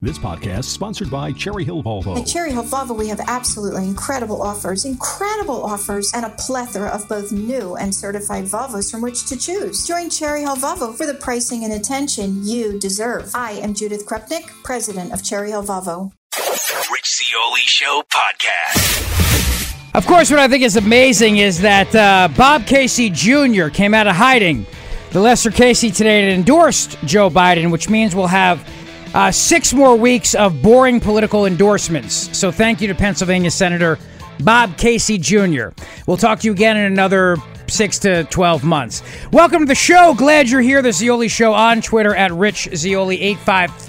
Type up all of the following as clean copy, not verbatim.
This podcast is sponsored by Cherry Hill Volvo. At Cherry Hill Volvo, we have absolutely incredible offers, and a plethora of both new and certified Volvos from which to choose. Join Cherry Hill Volvo for the pricing and attention you deserve. I am Judith Krupnik, president of Cherry Hill Volvo. Rich Zeoli Show podcast. Of course, what I think is amazing is that Bob Casey Jr. came out of hiding. The Lester Casey today endorsed Joe Biden, which means we'll have 6 more weeks of boring political endorsements. So thank you to Pennsylvania Senator Bob Casey Jr. We'll talk to you again in another 6 to 12 months. Welcome to the show. Glad you're here. The Zeoli Show on Twitter at Rich Zeoli,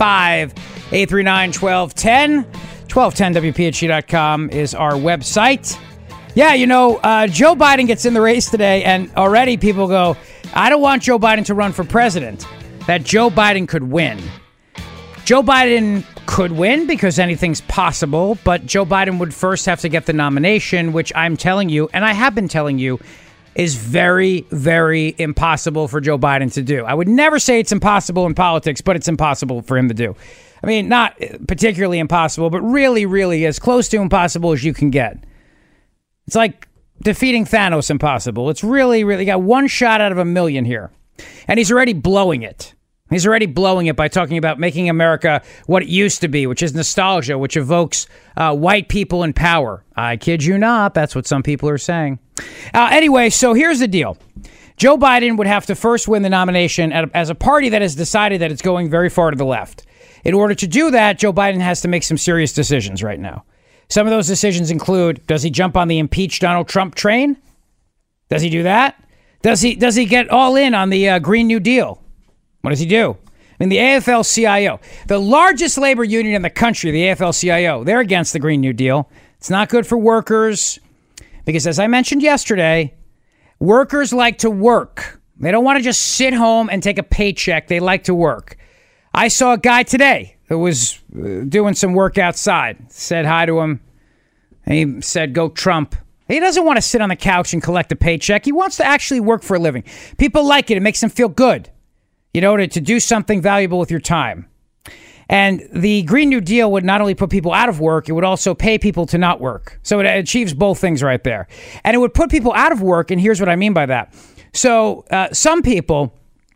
855-839-1210. 1210WPHG.com is our website. Yeah, you know, Joe Biden gets in the race today, and already people go, I don't want Joe Biden to run for president. That Joe Biden could win. Joe Biden could win because anything's possible, but Joe Biden would first have to get the nomination, which I'm telling you, and I have been telling you, is very, very impossible for Joe Biden to do. I would never say it's impossible in politics, but it's impossible for him to do. I mean, not particularly impossible, but really, really as close to impossible as you can get. It's like defeating Thanos impossible. It's really, really got one shot out of a million here. And he's already blowing it. He's already blowing it by talking about making America what it used to be, which is nostalgia, which evokes white people in power. I kid you not. That's what some people are saying. Anyway, so here's the deal. Joe Biden would have to first win the nomination as a party that has decided that it's going very far to the left. In order to do that, Joe Biden has to make some serious decisions right now. Some of those decisions include, does he jump on the impeach Donald Trump train? Does he do that? Does he get all in on the Green New Deal? What does he do? I mean, the AFL-CIO, the largest labor union in the country, the AFL-CIO, they're against the Green New Deal. It's not good for workers because, as I mentioned yesterday, workers like to work. They don't want to just sit home and take a paycheck. They like to work. I saw a guy today who was doing some work outside, said hi to him. He said, go Trump. He doesn't want to sit on the couch and collect a paycheck. He wants to actually work for a living. People like it. It makes them feel good. You know, to do something valuable with your time. And the Green New Deal would not only put people out of work, it would also pay people to not work. So it achieves both things right there. And it would put people out of work, and here's what I mean by that. So some people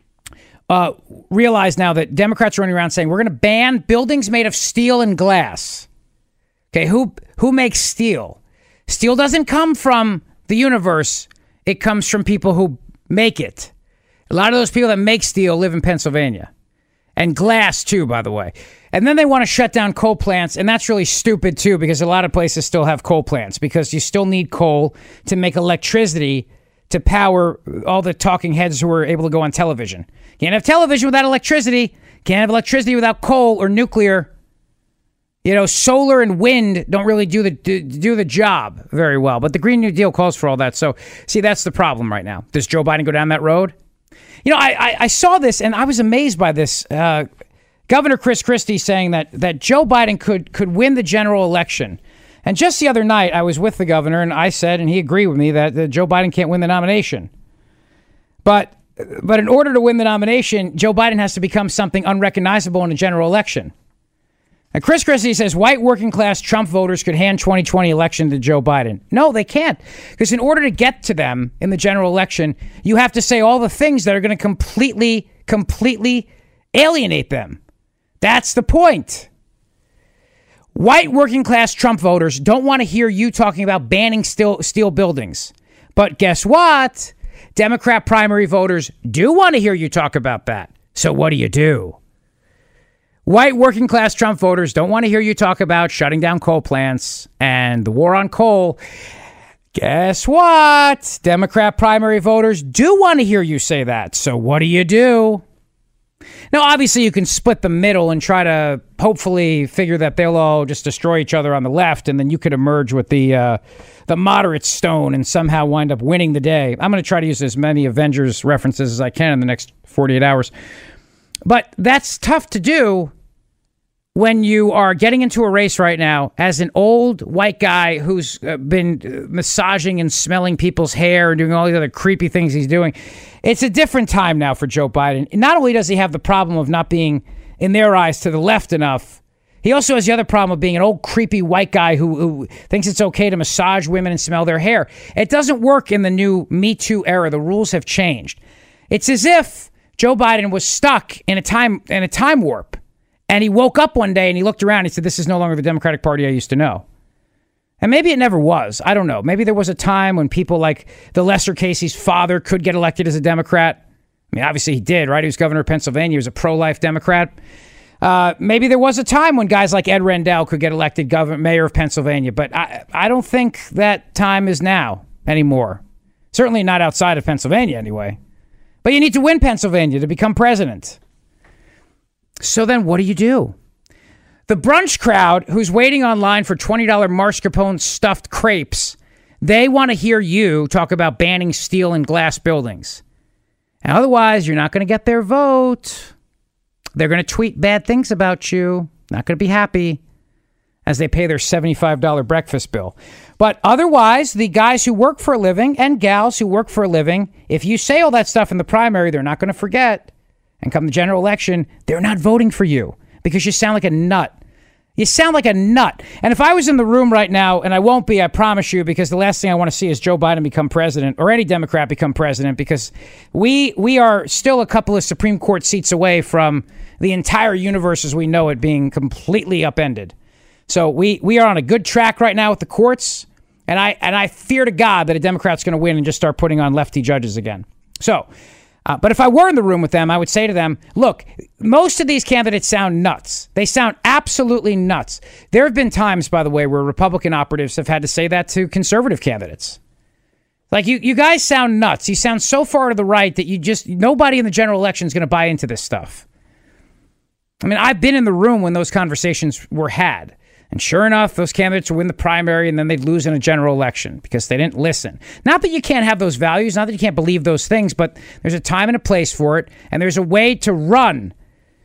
realize now that Democrats are running around saying, we're going to ban buildings made of steel and glass. Okay, who makes steel? Steel doesn't come from the universe. It comes from people who make it. A lot of those people that make steel live in Pennsylvania. And glass, too, by the way. And then they want to shut down coal plants, and that's really stupid, too, because a lot of places still have coal plants, because you still need coal to make electricity to power all the talking heads who are able to go on television. Can't have television without electricity. Can't have electricity without coal or nuclear. You know, solar and wind don't really do the job very well. But the Green New Deal calls for all that. So, see, that's the problem right now. Does Joe Biden go down that road? You know, I saw this and I was amazed by this. Governor Chris Christie saying that Joe Biden could win the general election. And just the other night, I was with the governor and I said, and he agreed with me, that Joe Biden can't win the nomination. But in order to win the nomination, Joe Biden has to become something unrecognizable in a general election. And Chris Christie says white working class Trump voters could hand 2020 election to Joe Biden. No, they can't. Because in order to get to them in the general election, you have to say all the things that are going to completely alienate them. That's the point. White working class Trump voters don't want to hear you talking about banning steel buildings. But guess what? Democrat primary voters do want to hear you talk about that. So what do? White working class Trump voters don't want to hear you talk about shutting down coal plants and the war on coal. Guess what? Democrat primary voters do want to hear you say that. So what do? Now, obviously, you can split the middle and try to hopefully figure that they'll all just destroy each other on the left, and then you could emerge with the moderate stone and somehow wind up winning the day. I'm going to try to use as many Avengers references as I can in the next 48 hours. But that's tough to do when you are getting into a race right now as an old white guy who's been massaging and smelling people's hair and doing all these other creepy things he's doing. It's a different time now for Joe Biden. Not only does he have the problem of not being, in their eyes, to the left enough, He also has the other problem of being an old creepy white guy who thinks it's okay to massage women and smell their hair. It doesn't work in the new Me Too era. The rules have changed. It's as if Joe Biden was stuck in a time warp, and he woke up one day and he looked around and he said, "This is no longer the Democratic Party I used to know." And maybe it never was. I don't know. Maybe there was a time when people like the Lester Casey's father could get elected as a Democrat. I mean, obviously he did, right? He was governor of Pennsylvania. He was a pro-life Democrat. Maybe there was a time when guys like Ed Rendell could get elected mayor of Pennsylvania, but I don't think that time is now anymore. Certainly not outside of Pennsylvania anyway. But you need to win Pennsylvania to become president. So then what do? The brunch crowd who's waiting online for $20 mascarpone stuffed crepes, they want to hear you talk about banning steel and glass buildings. And otherwise, you're not going to get their vote. They're going to tweet bad things about you. Not going to be happy as they pay their $75 breakfast bill. But otherwise, the guys who work for a living and gals who work for a living, if you say all that stuff in the primary, they're not going to forget. And come the general election, they're not voting for you because you sound like a nut. You sound like a nut. And if I was in the room right now, and I won't be, I promise you, because the last thing I want to see is Joe Biden become president or any Democrat become president, because we are still a couple of Supreme Court seats away from the entire universe as we know it being completely upended. So we are on a good track right now with the courts, and I fear to God that a Democrat's going to win and just start putting on lefty judges again. So, but if I were in the room with them, I would say to them, look, most of these candidates sound nuts. They sound absolutely nuts. There have been times, by the way, where Republican operatives have had to say that to conservative candidates. Like, you guys sound nuts. You sound so far to the right that nobody in the general election is going to buy into this stuff. I mean, I've been in the room when those conversations were had. And sure enough, those candidates would win the primary and then they'd lose in a general election because they didn't listen. Not that you can't have those values, not that you can't believe those things, but there's a time and a place for it, and there's a way to run.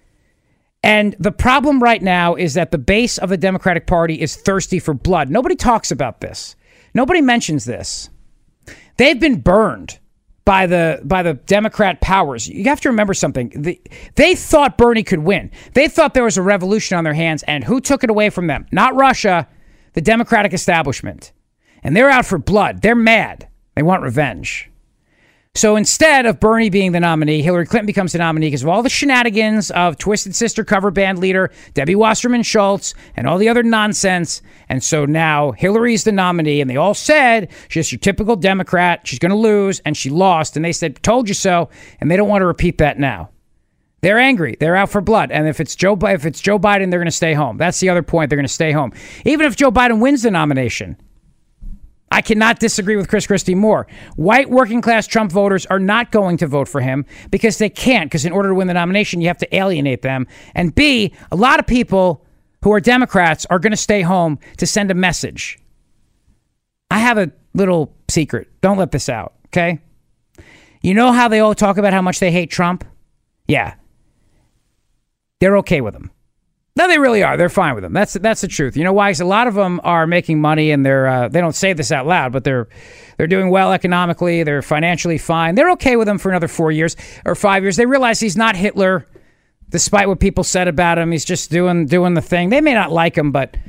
And the problem right now is that the base of the Democratic Party is thirsty for blood. Nobody talks about this. Nobody mentions this. They've been burned by the Democrat powers. You have to remember something. They thought Bernie could win. They thought there was a revolution on their hands, and who took it away from them? Not Russia, the Democratic establishment. And they're out for blood. They're mad. They want revenge. So instead of Bernie being the nominee, Hillary Clinton becomes the nominee because of all the shenanigans of Twisted Sister cover band leader Debbie Wasserman Schultz and all the other nonsense. And so now Hillary's the nominee, and they all said she's your typical Democrat. She's going to lose, and she lost. And they said, told you so. And they don't want to repeat that now. They're angry. They're out for blood. And if it's Joe Biden, they're going to stay home. That's the other point. They're going to stay home. Even if Joe Biden wins the nomination, I cannot disagree with Chris Christie more. White working class Trump voters are not going to vote for him because they can't, because in order to win the nomination, you have to alienate them. And B, a lot of people who are Democrats are going to stay home to send a message. I have a little secret. Don't let this out, okay? You know how they all talk about how much they hate Trump? Yeah. They're okay with him. No, they really are. They're fine with them. That's the truth. You know why? Because a lot of them are making money, and they don't say this out loud, but they're doing well economically. They're financially fine. They're okay with him for another 4 years or 5 years. They realize he's not Hitler, despite what people said about him. He's just doing the thing. They may not like him, but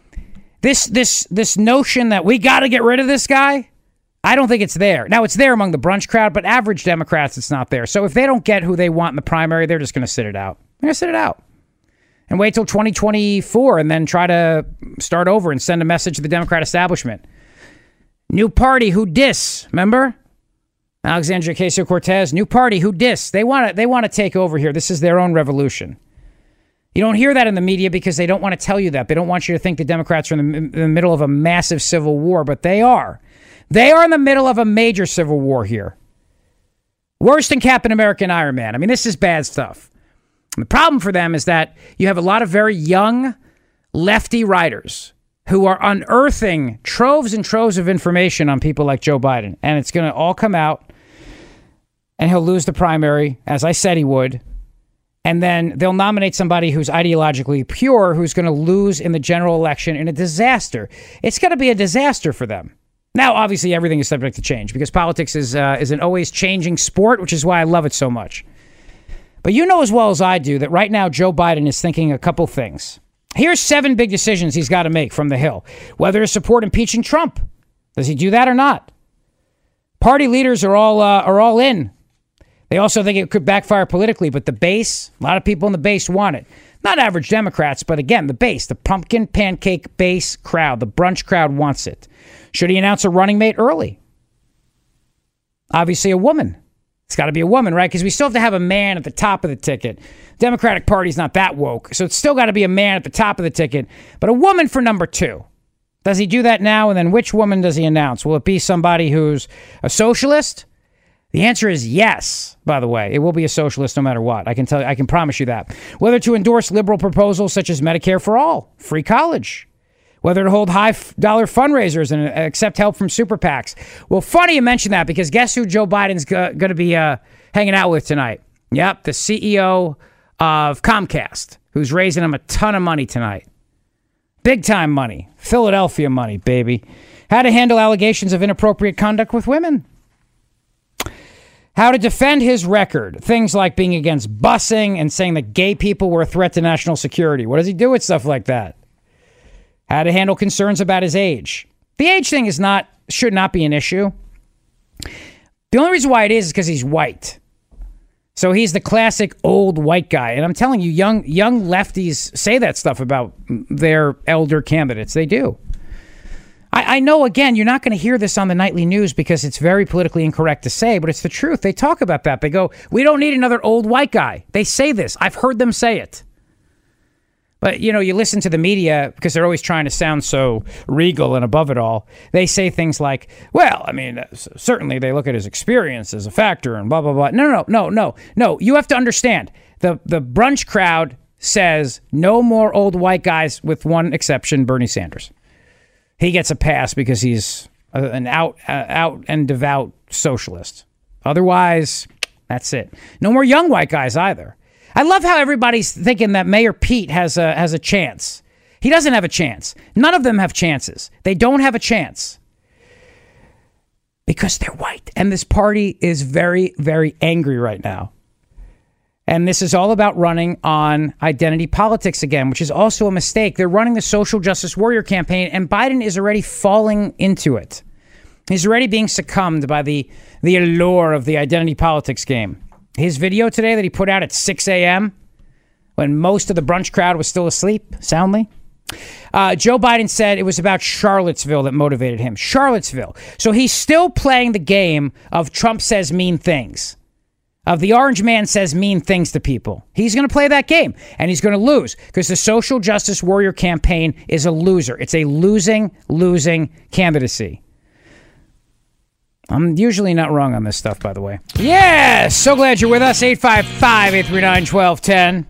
this notion that we got to get rid of this guy, I don't think it's there. Now, it's there among the brunch crowd, but average Democrats, it's not there. So if they don't get who they want in the primary, they're just going to sit it out. They're going to sit it out. And wait till 2024 and then try to start over and send a message to the Democrat establishment. New party, who dis? Remember? Alexandria Ocasio-Cortez, new party, who dis? They want to take over here. This is their own revolution. You don't hear that in the media because they don't want to tell you that. They don't want you to think the Democrats are in the middle of a massive civil war, but they are. They are in the middle of a major civil war here. Worse than Captain America and Iron Man. I mean, this is bad stuff. The problem for them is that you have a lot of very young lefty writers who are unearthing troves and troves of information on people like Joe Biden. And it's going to all come out, and he'll lose the primary, as I said he would. And then they'll nominate somebody who's ideologically pure, who's going to lose in the general election in a disaster. It's going to be a disaster for them. Now, obviously, everything is subject to change because politics is an always changing sport, which is why I love it so much. But you know as well as I do that right now Joe Biden is thinking a couple things. Here's 7 big decisions he's got to make from the Hill. Whether to support impeaching Trump. Does he do that or not? Party leaders are all in. They also think it could backfire politically, but the base, a lot of people in the base want it. Not average Democrats, but again, the base, the pumpkin pancake base crowd, the brunch crowd wants it. Should he announce a running mate early? Obviously a woman. It's got to be a woman, right? Because we still have to have a man at the top of the ticket. Democratic Party's not that woke, so it's still got to be a man at the top of the ticket, but a woman for number 2. Does he do that now? And then which woman does he announce? Will it be somebody who's a socialist? The answer is yes, by the way. It will be a socialist no matter what. I can promise you that. Whether to endorse liberal proposals such as Medicare for all, free college. Whether to hold high-dollar fundraisers and accept help from super PACs. Well, funny you mention that, because guess who Joe Biden's going to be hanging out with tonight? Yep, the CEO of Comcast, who's raising him a ton of money tonight. Big-time money. Philadelphia money, baby. How to handle allegations of inappropriate conduct with women. How to defend his record. Things like being against busing and saying that gay people were a threat to national security. What does he do with stuff like that? How to handle concerns about his age. The age thing should not be an issue. The only reason why it is because he's white. So he's the classic old white guy. And I'm telling you, young lefties say that stuff about their elder candidates. They do. I know, again, you're not going to hear this on the nightly news because it's very politically incorrect to say, but it's the truth. They talk about that. They go, we don't need another old white guy. They say this. I've heard them say it. But, you listen to the media because they're always trying to sound so regal and above it all. They say things like, well, I mean, certainly they look at his experience as a factor and blah, blah, blah. No. You have to understand. The brunch crowd says no more old white guys, with one exception, Bernie Sanders. He gets a pass because he's an out and devout socialist. Otherwise, that's it. No more young white guys either. I love how everybody's thinking that Mayor Pete has a chance. He doesn't have a chance. None of them have chances. They don't have a chance. Because they're white. And this party is very, very angry right now. And this is all about running on identity politics again, which is also a mistake. They're running the social justice warrior campaign, and Biden is already falling into it. He's already being succumbed by the allure of the identity politics game. His video today that he put out at 6 a.m. when most of the brunch crowd was still asleep soundly. Joe Biden said it was about Charlottesville that motivated him. Charlottesville. So he's still playing the game of Trump says mean things. Of the orange man says mean things to people. He's going to play that game, and he's going to lose because the social justice warrior campaign is a loser. It's a losing candidacy. I'm usually not wrong on this stuff, by the way. Yeah, so glad you're with us. 855-839-1210.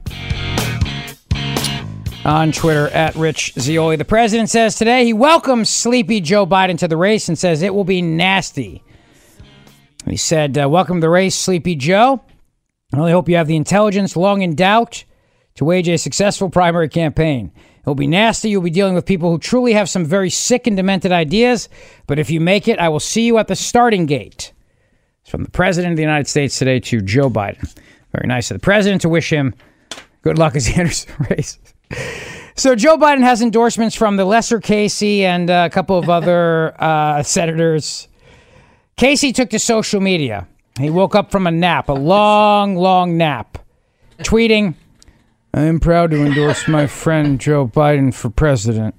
On Twitter, at Rich Zeoli. The president says today he welcomes sleepy Joe Biden to the race and says it will be nasty. He said, welcome to the race, Sleepy Joe. I really hope you have the intelligence long in doubt to wage a successful primary campaign. It'll be nasty. You'll be dealing with people who truly have some very sick and demented ideas. But if you make it, I will see you at the starting gate. It's from the president of the United States today to Joe Biden. Very nice of the president to wish him good luck as he enters the race. So Joe Biden has endorsements from the lesser Casey and a couple of other senators. Casey took to social media. He woke up from a nap, a long nap, tweeting, I am proud to endorse my friend Joe Biden for president.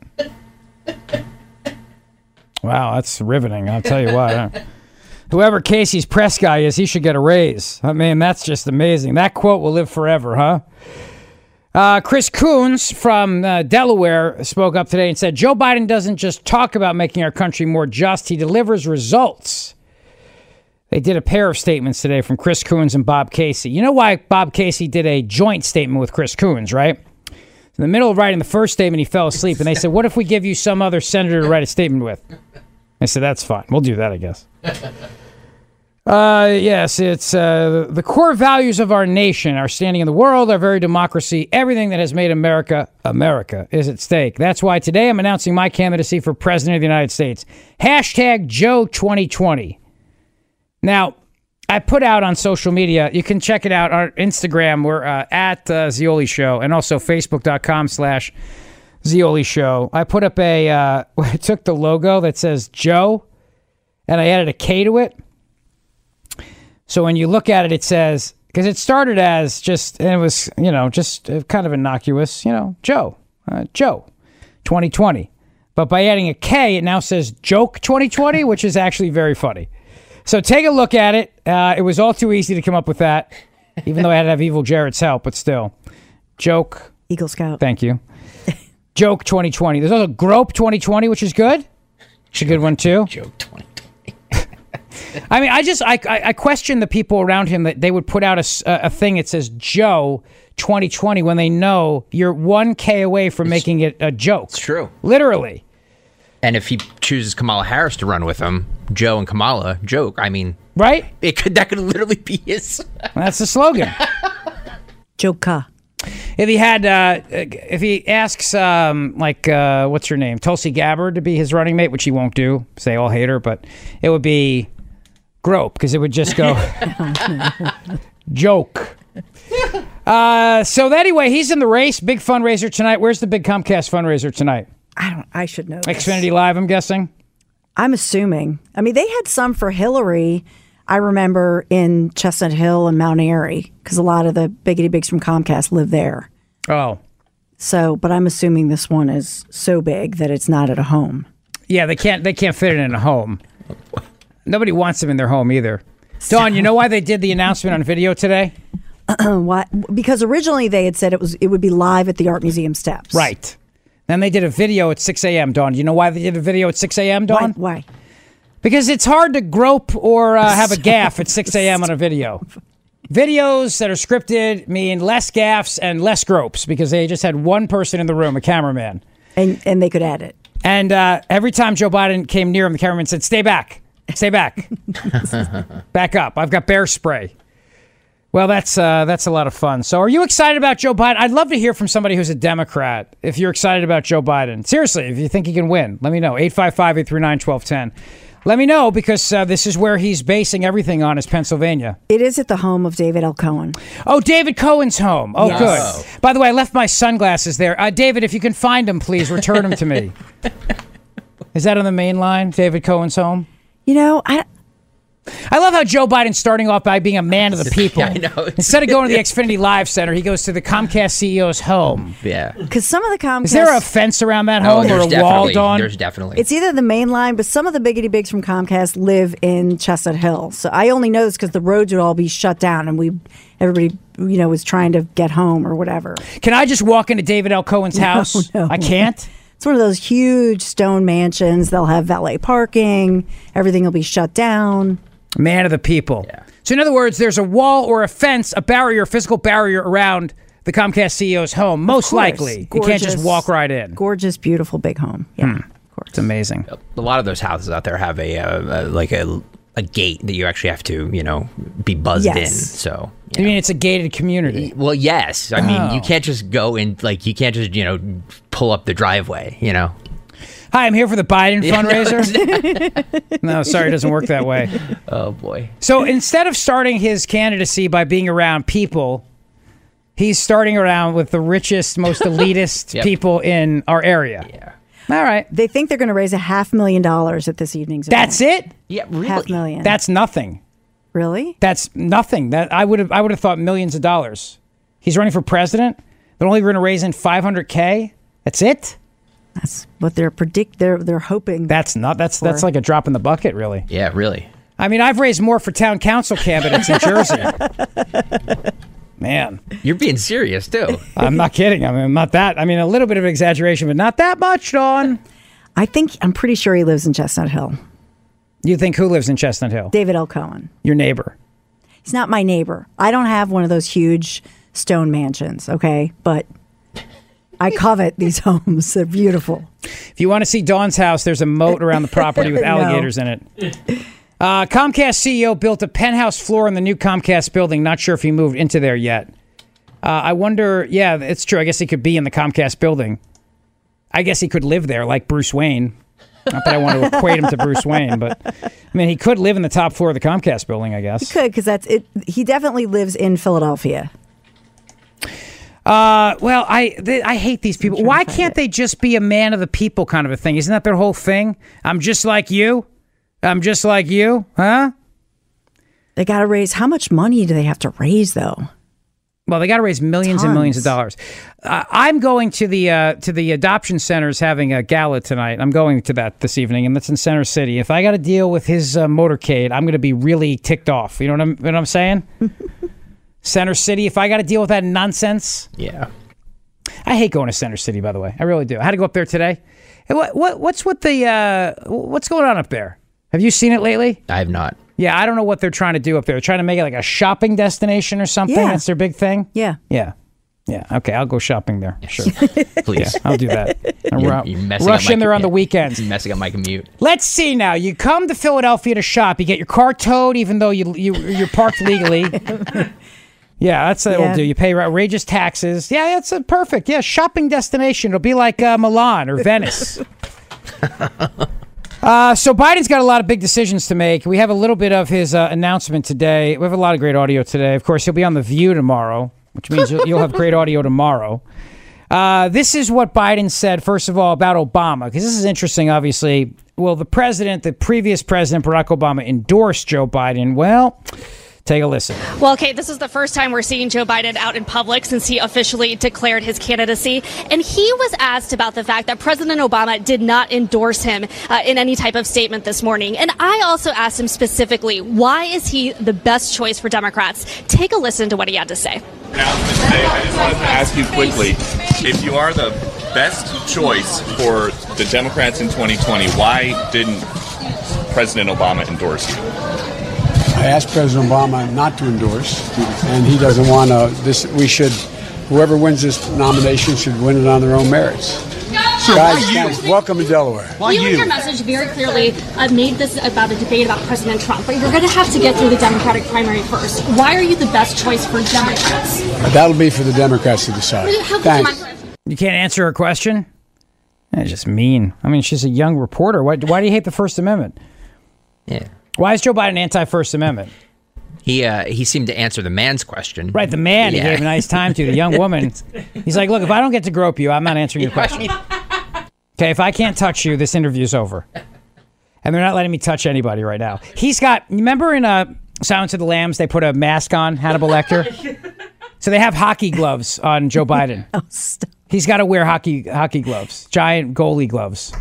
Wow, that's riveting. I'll tell you what. Whoever Casey's press guy is, he should get a raise. I mean, that's just amazing. That quote will live forever, huh? Chris Coons from Delaware spoke up today and said, Joe Biden doesn't just talk about making our country more just, he delivers results. They did a pair of statements today from Chris Coons and Bob Casey. You know why Bob Casey did a joint statement with Chris Coons, right? In the middle of writing the first statement, he fell asleep, and they said, what if we give you some other senator to write a statement with? I said, that's fine. We'll do that, I guess. Yes, it's the core values of our nation, our standing in the world, our very democracy, everything that has made America, America is at stake. That's why today I'm announcing my candidacy for president of the United States. Hashtag Joe 2020. Now, I put out on social media, you can check it out on Instagram. We're at Zeoli Show, and also Facebook.com/The Zeoli Show. I put up I took the logo that says Joe, and I added a K to it. So when you look at it, it says, because it started as just, and it was, just kind of innocuous, Joe 2020. But by adding a K, it now says Joke 2020, which is actually very funny. So take a look at it. It was all too easy to come up with that, even though I had to have Evil Jared's help, but still. Joke. Eagle Scout. Thank you. Joke 2020. There's also Grope 2020, which is good. It's a good one, too. Joke 2020. I mean, I question the people around him that they would put out a thing that says Joe 2020 when they know you're 1K away from making it a joke. It's true. Literally. And if he chooses Kamala Harris to run with him, Joe and Kamala, joke. I mean, right? That could literally be his. That's the slogan. Joke. If he had, if he asks, what's her name, Tulsi Gabbard to be his running mate, which he won't do, say all hate her, but it would be Grope, because it would just go joke. So anyway, he's in the race. Big fundraiser tonight. Where's the big Comcast fundraiser tonight? I should know this. Xfinity Live, I'm guessing. I'm assuming. I mean, they had some for Hillary. I remember in Chestnut Hill and Mount Airy, because a lot of the biggity bigs from Comcast live there. Oh. So, but I'm assuming this one is so big that it's not at a home. Yeah, they can't fit it in a home. Nobody wants them in their home either. Dawn, you know why they did the announcement on video today? Why? Because originally they had said it would be live at the Art Museum steps. Right. Then they did a video at 6 a.m., Dawn. Do you know why they did a video at 6 a.m., Dawn? Why? Because it's hard to grope or have a gaffe at 6 a.m. on a video. Videos that are scripted mean less gaffes and less gropes because they just had one person in the room, a cameraman. And they could add it. And every time Joe Biden came near him, the cameraman said, "Stay back. Stay back. Back up. I've got bear spray." Well, that's a lot of fun. So are you excited about Joe Biden? I'd love to hear from somebody who's a Democrat if you're excited about Joe Biden. Seriously, if you think he can win, let me know. 855-839-1210. Let me know, because this is where he's basing everything on, is Pennsylvania. It is at the home of David L. Cohen. Oh, David Cohen's home. Oh, yes. Good. By the way, I left my sunglasses there. David, if you can find them, please return them to me. Is that on the main line, David Cohen's home? You know, I love how Joe Biden's starting off by being a man of the people. Yeah, I know. Instead of going to the Xfinity Live Center, he goes to the Comcast CEO's home. Yeah. Because some of the Comcast... Is there a fence around that home or a wall, Dawn? There's definitely. It's either the main line, but some of the biggity bigs from Comcast live in Chestnut Hill. So I only know this because the roads would all be shut down and everybody, was trying to get home or whatever. Can I just walk into David L. Cohen's house? No. I can't? It's one of those huge stone mansions. They'll have valet parking. Everything will be shut down. Man of the people. Yeah. So in other words, there's a wall or a fence, a barrier, physical barrier around the Comcast CEO's home. Most likely. Gorgeous, you can't just walk right in. Gorgeous, beautiful big home. Yeah, of course. It's amazing. A lot of those houses out there have a gate that you actually have to, be buzzed in. So You mean it's a gated community? Well, yes. I mean, you can't just go in, you can't just, pull up the driveway, Hi, I'm here for the Biden fundraiser. No, sorry, it doesn't work that way. Oh, boy. So instead of starting his candidacy by being around people, he's starting around with the richest, most elitist people in our area. Yeah. All right. They think they're going to raise $500,000 at this evening's event. That's it? Yeah, really? $500,000. That's nothing. Really? That's nothing. That I would have thought millions of dollars. He's running for president. They're only going to raise in $500K. That's it? That's what they're hoping. That's like a drop in the bucket, really. Yeah, really. I mean, I've raised more for town council candidates in Jersey. Man. You're being serious, too. I'm not kidding. I'm not that. I mean, a little bit of an exaggeration, but not that much, Dawn. I'm pretty sure he lives in Chestnut Hill. You think who lives in Chestnut Hill? David L. Cohen. Your neighbor. He's not my neighbor. I don't have one of those huge stone mansions, okay? But I covet these homes. They're beautiful. If you want to see Dawn's house, there's a moat around the property with alligators in it. Comcast CEO built a penthouse floor in the new Comcast building. Not sure if he moved into there yet. I wonder, yeah, it's true. I guess he could be in the Comcast building. I guess he could live there like Bruce Wayne. Not that I want to equate him to Bruce Wayne, but I mean, he could live in the top floor of the Comcast building, I guess. He could, because that's it. He definitely lives in Philadelphia. Well, I hate these people. Why can't they just be a man of the people kind of a thing? Isn't that their whole thing? I'm just like you. I'm just like you, huh? They got to raise. How much money do they have to raise, though? Well, they got to raise millions and millions of dollars. I'm going to the adoption centers having a gala tonight. I'm going to that this evening, and that's in Center City. If I got to deal with his motorcade, I'm going to be really ticked off. You know what I'm saying? Center City. If I got to deal with that nonsense, Yeah. I hate going to Center City. By the way, I really do. I had to go up there today. What's with the what's going on up there? Have you seen it lately? I have not. Yeah, I don't know what they're trying to do up there. They're trying to make it like a shopping destination or something. Yeah. That's their big thing. Yeah. Yeah. Okay, I'll go shopping there. Sure. Please. Yeah, I'll do that. You're messing Rush up my in there on the commute. weekends. You're messing up my commute. Let's see now. You come to Philadelphia to shop. You get your car towed, even though you're parked legally. Yeah, that's what it'll do. You pay outrageous taxes. Yeah, that's perfect. Yeah, shopping destination. It'll be like Milan or Venice. So Biden's got a lot of big decisions to make. We have a little bit of his announcement today. We have a lot of great audio today. Of course, he'll be on The View tomorrow, which means you'll have great audio tomorrow. This is what Biden said, first of all, about Obama, because this is interesting, obviously. Well, the previous president, Barack Obama, endorsed Joe Biden. Well, take a listen. Well, Kate, this is the first time we're seeing Joe Biden out in public since he officially declared his candidacy. And he was asked about the fact that President Obama did not endorse him in any type of statement this morning. And I also asked him specifically, why is he the best choice for Democrats? Take a listen to what he had to say. Announcement today. I just wanted to ask you quickly, if you are the best choice for the Democrats in 2020, why didn't President Obama endorse you? I asked President Obama not to endorse, and he doesn't want to. Whoever wins this nomination should win it on their own merits. So guys, welcome to Delaware. You in your message very clearly made this about a debate about President Trump, but you're going to have to get through the Democratic primary first. Why are you the best choice for Democrats? That'll be for the Democrats to decide. Thanks. You can't answer her question? That's just mean. I mean, she's a young reporter. Why do you hate the First Amendment? Yeah. Why is Joe Biden anti-First Amendment? He seemed to answer the man's question. Right, the man he gave a nice time to, the young woman. He's like, look, if I don't get to grope you, I'm not answering your question. Okay, if I can't touch you, this interview's over. And they're not letting me touch anybody right now. Remember in Silence of the Lambs, they put a mask on Hannibal Lecter? So they have hockey gloves on Joe Biden. Oh, stop. He's got to wear hockey gloves, giant goalie gloves.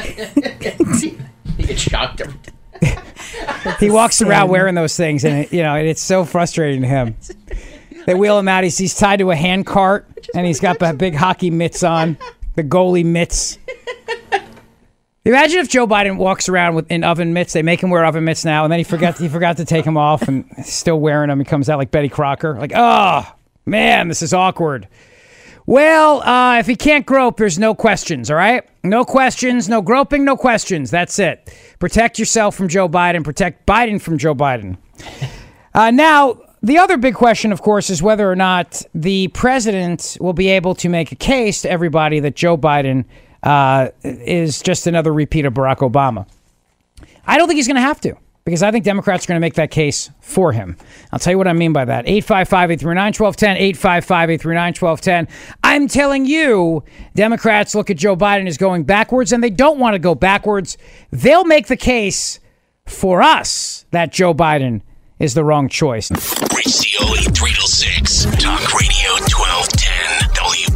He gets shocked every time. He walks around wearing those things, and it's so frustrating to him. They wheel him out. He's tied to a hand cart, and he's got the big hockey mitts on, the goalie mitts. Imagine if Joe Biden walks around in oven mitts. They make him wear oven mitts now, and then he forgot to take them off, and he's still wearing them. He comes out like Betty Crocker, like, oh man, this is awkward. Well, if he can't grope, there's no questions, all right? No questions, no groping, no questions. That's it. Protect yourself from Joe Biden. Protect Biden from Joe Biden. Now, the other big question, of course, is whether or not the president will be able to make a case to everybody that Joe Biden is just another repeat of Barack Obama. I don't think he's going to have to, because I think Democrats are going to make that case for him. I'll tell you what I mean by that. 855-839-1210, 855-839-1210. I'm telling you, Democrats look at Joe Biden as going backwards, and they don't want to go backwards. They'll make the case for us that Joe Biden is the wrong choice. Rich Cioli, 3 till 6. Talk Radio 1210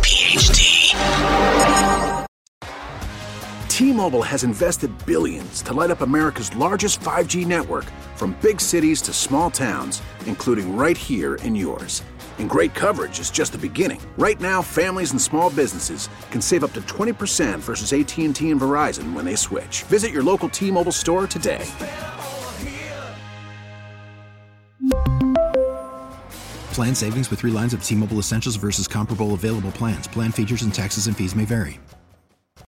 WPHT. T-Mobile has invested billions to light up America's largest 5G network, from big cities to small towns, including right here in yours. And great coverage is just the beginning. Right now, families and small businesses can save up to 20% versus AT&T and Verizon when they switch. Visit your local T-Mobile store today. Plan savings with 3 lines of T-Mobile Essentials versus comparable available plans. Plan features and taxes and fees may vary.